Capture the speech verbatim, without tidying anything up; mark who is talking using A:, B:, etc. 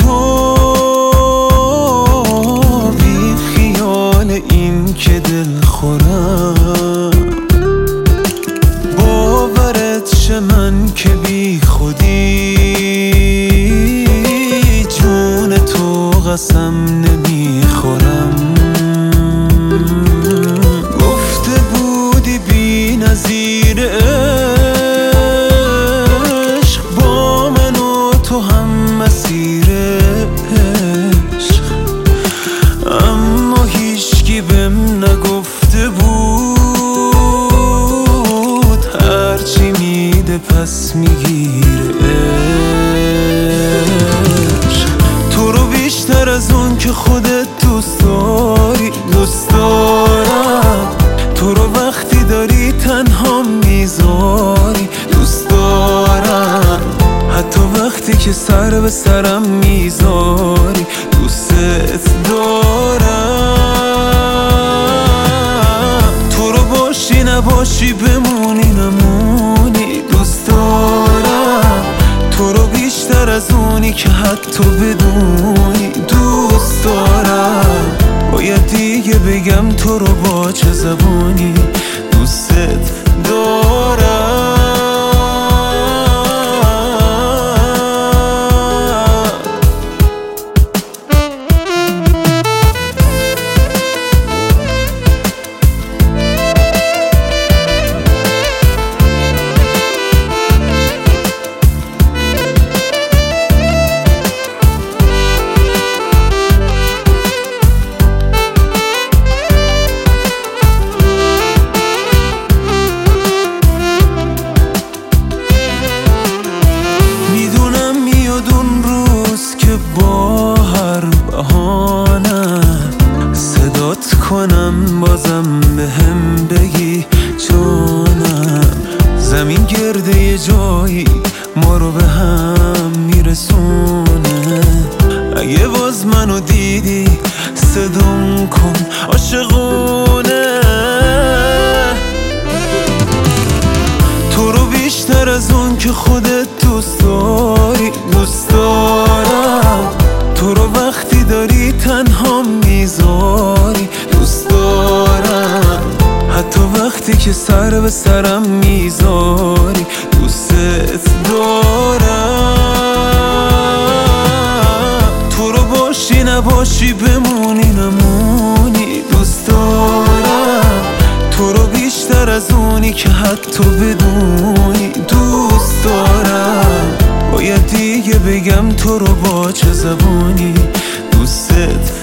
A: تو بی خیال این که دل خورم، باورت شه من که بی خودی جون تو قسم نمیخورم. گفته بودی بی نظیر عشق، با من و تو هم مسیر عشق، اما هیچکی بهم نگفته بود هرچی میده پس میگیره عشق. تو رو بیشتر از اون که خودت دوست داری دوست دارم، تو رو وقتی داری تنها میذاری دوست دارم، حتی وقتی که سر به سرم میذاری دوست دارم. تو رو باشی نباشی بمونی نمونی دوست دارم، تو رو بیشتر از اونی که حتی بدونی دوست دارم. باید دیگه بگم تو رو با چه زبانی دوستت دارم. با هر بهانه صدات کنم بازم به هم بگی جانم، زمین گرده یه جایی ما رو به هم میرسونه. اگه باز منو دیدی صدام کن عاشقونه. تو رو بیشتر از اون که خودت دوست داری دوست دارم، تو رو وقتی داری تنها میذاری دوست دارم، حتی وقتی که سر به سرم میذاری دوستت دارم. تو رو باشی نباشی بمونی نمونی دوست دارم، تو رو بیشتر از اونی که حتی بدونی دوست دارم. باید دیگه بگم تو رو با چه زبانی دوستت